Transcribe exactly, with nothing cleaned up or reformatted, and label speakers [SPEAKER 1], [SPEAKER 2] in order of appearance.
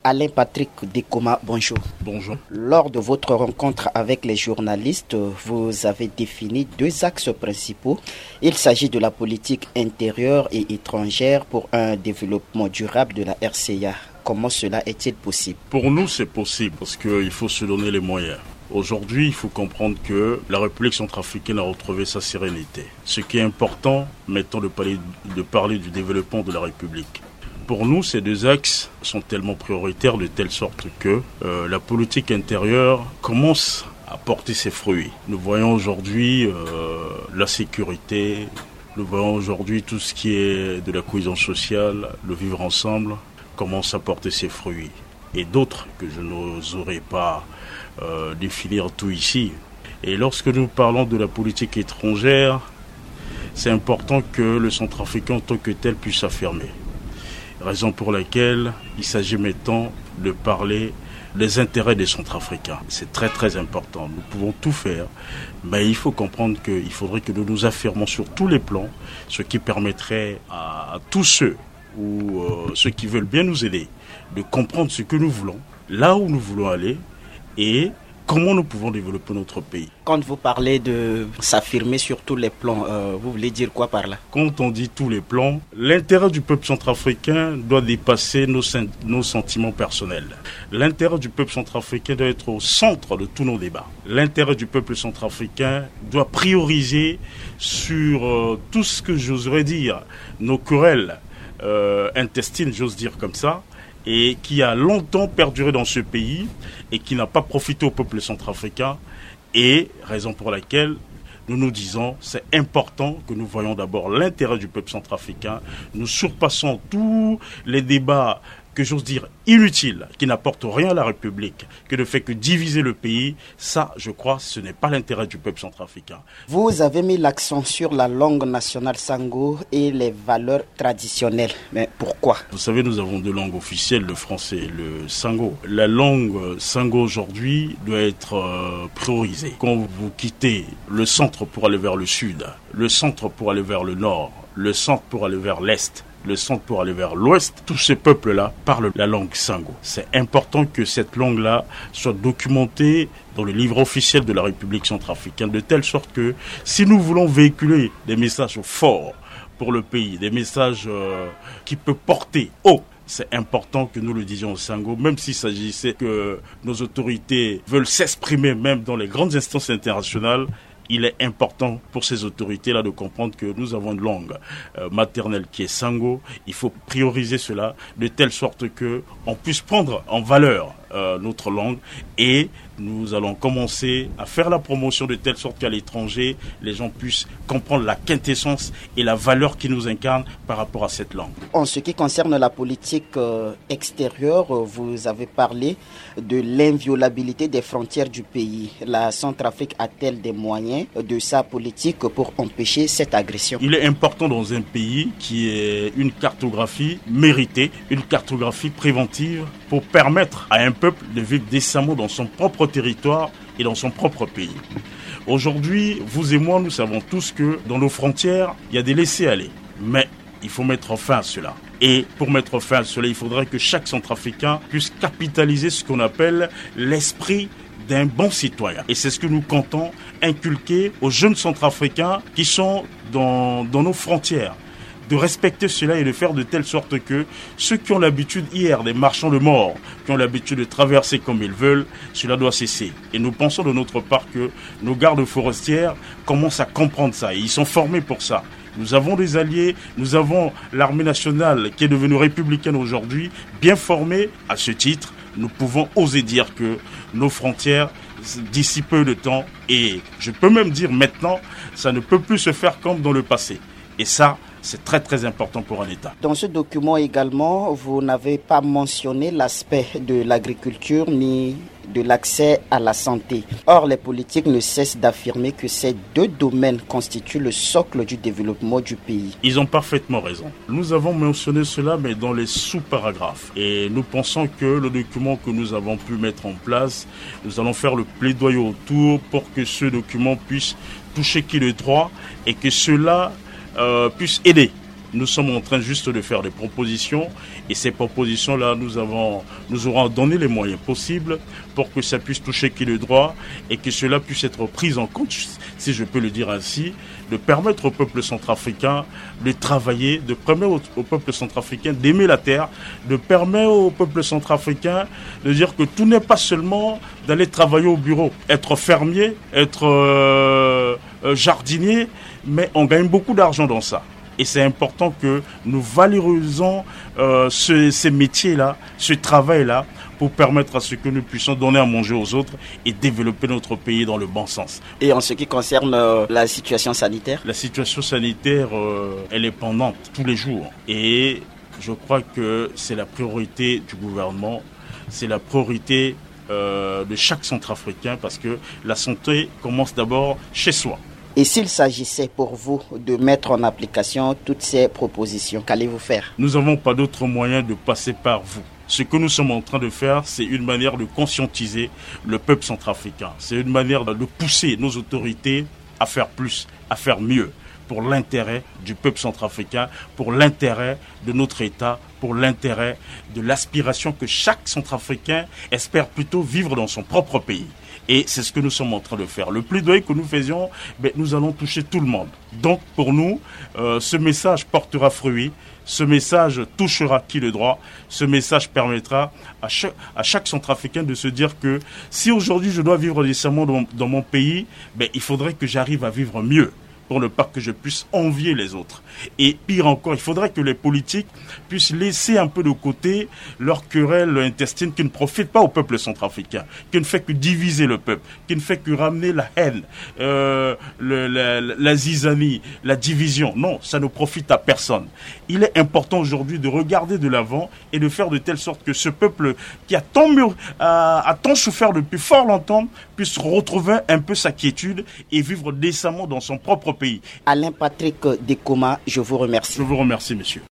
[SPEAKER 1] Alain Patrick Dekoma, bonjour.
[SPEAKER 2] Bonjour.
[SPEAKER 1] Lors de votre rencontre avec les journalistes, vous avez défini deux axes principaux. Il s'agit de la politique intérieure et étrangère pour un développement durable de la R C A. Comment cela est-il possible?
[SPEAKER 2] Pour nous, c'est possible parce qu'il faut se donner les moyens. Aujourd'hui, il faut comprendre que la République centrafricaine a retrouvé sa sérénité. Ce qui est important, mettons de parler, de parler du développement de la République. Pour nous, ces deux axes sont tellement prioritaires de telle sorte que euh, la politique intérieure commence à porter ses fruits. Nous voyons aujourd'hui euh, la sécurité, nous voyons aujourd'hui tout ce qui est de la cohésion sociale, le vivre ensemble, commence à porter ses fruits. Et d'autres que je n'oserais pas euh, définir tout ici. Et lorsque nous parlons de la politique étrangère, c'est important que le Centrafricain en tant que tel puisse s'affirmer. Raison pour laquelle il s'agit maintenant de parler des intérêts des Centrafricains. C'est très très important. Nous pouvons tout faire, mais il faut comprendre qu'il faudrait que nous nous affirmons sur tous les plans, ce qui permettrait à, à tous ceux ou euh, ceux qui veulent bien nous aider de comprendre ce que nous voulons, là où nous voulons aller et comment nous pouvons développer notre pays.
[SPEAKER 1] Quand vous parlez de s'affirmer sur tous les plans, euh, vous voulez dire quoi par là?
[SPEAKER 2] Quand on dit tous les plans, l'intérêt du peuple centrafricain doit dépasser nos, nos sentiments personnels. L'intérêt du peuple centrafricain doit être au centre de tous nos débats. L'intérêt du peuple centrafricain doit prioriser sur euh, tout ce que j'oserais dire, nos querelles euh, intestines, j'ose dire comme ça, et qui a longtemps perduré dans ce pays et qui n'a pas profité au peuple centrafricain, et raison pour laquelle nous nous disons c'est important que nous voyons d'abord l'intérêt du peuple centrafricain. Nous surpassons tous les débats que j'ose dire inutiles, qui n'apportent rien à la République, que ne fait que diviser le pays. Ça, je crois, ce n'est pas l'intérêt du peuple centrafricain.
[SPEAKER 1] Vous avez mis l'accent sur la langue nationale sango et les valeurs traditionnelles. Mais pourquoi?
[SPEAKER 2] Vous savez, nous avons deux langues officielles, le français et le sango. La langue sango aujourd'hui doit être euh, priorisée. Quand vous quittez le centre pour aller vers le sud, le centre pour aller vers le nord, le centre pour aller vers l'est, le centre pour aller vers l'ouest, tous ces peuples-là parlent la langue sango. C'est important que cette langue-là soit documentée dans le livre officiel de la République centrafricaine, de telle sorte que si nous voulons véhiculer des messages forts pour le pays, des messages euh, qui peuvent porter haut, c'est important que nous le disions au sango, même s'il s'agissait que nos autorités veulent s'exprimer même dans les grandes instances internationales. Il est important pour ces autorités-là de comprendre que nous avons une langue euh, maternelle qui est sango. Il faut prioriser cela de telle sorte qu'on puisse prendre en valeur euh, notre langue, et nous allons commencer à faire la promotion de telle sorte qu'à l'étranger, les gens puissent comprendre la quintessence et la valeur qui nous incarne par rapport à cette langue.
[SPEAKER 1] En ce qui concerne la politique euh, extérieure, vous avez parlé de l'inviolabilité des frontières du pays. La Centrafrique a-t-elle des moyens de sa politique pour empêcher cette agression?
[SPEAKER 2] Il est important dans un pays qui ait une cartographie méritée, une cartographie préventive pour permettre à un peuple de vivre décemment dans son propre territoire et dans son propre pays. Aujourd'hui, vous et moi, nous savons tous que dans nos frontières, il y a des laissés-aller. Mais il faut mettre fin à cela. Et pour mettre fin à cela, il faudrait que chaque Centrafricain puisse capitaliser ce qu'on appelle l'esprit d'un bon citoyen. Et c'est ce que nous comptons inculquer aux jeunes Centrafricains qui sont dans, dans nos frontières, de respecter cela et de faire de telle sorte que ceux qui ont l'habitude hier des marchands de mort, qui ont l'habitude de traverser comme ils veulent, cela doit cesser. Et nous pensons de notre part que nos gardes forestières commencent à comprendre ça et ils sont formés pour ça. Nous avons des alliés, nous avons l'armée nationale qui est devenue républicaine aujourd'hui, bien formée. À ce titre, nous pouvons oser dire que nos frontières, d'ici peu de temps, et je peux même dire maintenant, ça ne peut plus se faire comme dans le passé. Et ça, c'est très très important pour un État.
[SPEAKER 1] Dans ce document également, vous n'avez pas mentionné l'aspect de l'agriculture ni de l'accès à la santé. Or, les politiques ne cessent d'affirmer que ces deux domaines constituent le socle du développement du pays.
[SPEAKER 2] Ils ont parfaitement raison. Nous avons mentionné cela, mais dans les sous-paragraphes. Et nous pensons que le document que nous avons pu mettre en place, nous allons faire le plaidoyer autour pour que ce document puisse toucher qui le droit et que cela euh, puisse aider Nous sommes en train juste de faire des propositions et ces propositions-là, nous avons, nous aurons donné les moyens possibles pour que ça puisse toucher qui le droit et que cela puisse être pris en compte, si je peux le dire ainsi, de permettre au peuple centrafricain de travailler, de permettre au, au peuple centrafricain d'aimer la terre, de permettre au peuple centrafricain de dire que tout n'est pas seulement d'aller travailler au bureau, être fermier, être euh, jardinier, mais on gagne beaucoup d'argent dans ça. Et c'est important que nous valorisons euh, ce, ces métiers-là, ce travail-là, pour permettre à ce que nous puissions donner à manger aux autres et développer notre pays dans le bon sens.
[SPEAKER 1] Et en ce qui concerne euh, la situation sanitaire ?
[SPEAKER 2] La situation sanitaire, euh, elle est pendante tous les jours. Et je crois que c'est la priorité du gouvernement, c'est la priorité euh, de chaque Centrafricain, parce que la santé commence d'abord chez soi.
[SPEAKER 1] Et s'il s'agissait pour vous de mettre en application toutes ces propositions, qu'allez-vous faire ?
[SPEAKER 2] Nous n'avons pas d'autre moyen de passer par vous. Ce que nous sommes en train de faire, c'est une manière de conscientiser le peuple centrafricain. C'est une manière de pousser nos autorités à faire plus, à faire mieux, pour l'intérêt du peuple centrafricain, pour l'intérêt de notre État, pour l'intérêt de l'aspiration que chaque Centrafricain espère plutôt vivre dans son propre pays. Et c'est ce que nous sommes en train de faire. Le plaidoyer que nous faisions, ben, nous allons toucher tout le monde. Donc pour nous, euh, ce message portera fruit, ce message touchera qui le droit, ce message permettra à chaque, à chaque Centrafricain de se dire que si aujourd'hui je dois vivre décemment dans, dans mon pays, ben, il faudrait que j'arrive à vivre mieux, pour ne pas que je puisse envier les autres. Et pire encore, il faudrait que les politiques puissent laisser un peu de côté leur querelle intestine qui ne profite pas au peuple centrafricain, qui ne fait que diviser le peuple, qui ne fait que ramener la haine, euh, le, la, la zizanie, la division. Non, ça ne profite à personne. Il est important aujourd'hui de regarder de l'avant et de faire de telle sorte que ce peuple qui a tant, a, a tant souffert depuis fort longtemps puisse retrouver un peu sa quiétude et vivre décemment dans son propre pays.
[SPEAKER 1] Alain Patrick Dekoma, je vous remercie.
[SPEAKER 2] Je vous remercie, monsieur.